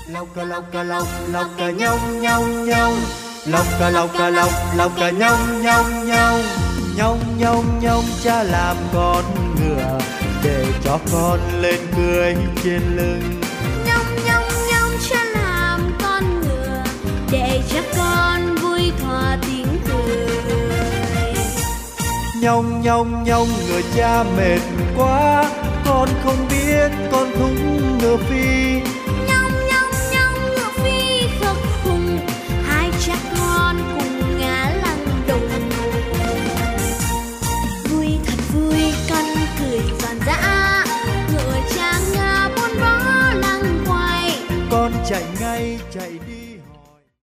Lộc cà lộc cà lộc, lộc cà nhông nhông nhông. Lộc cà lộc cà lộc, lộc cà nhông nhông nhông. Nhông nhông nhông cha làm con ngựa để cho con lên cưỡi trên lưng. Nhông nhông nhông cha làm con ngựa để cho con vui thỏa tiếng cười. Nhông nhông nhông ngựa cha mệt quá, con không biết con thúc ngựa phi.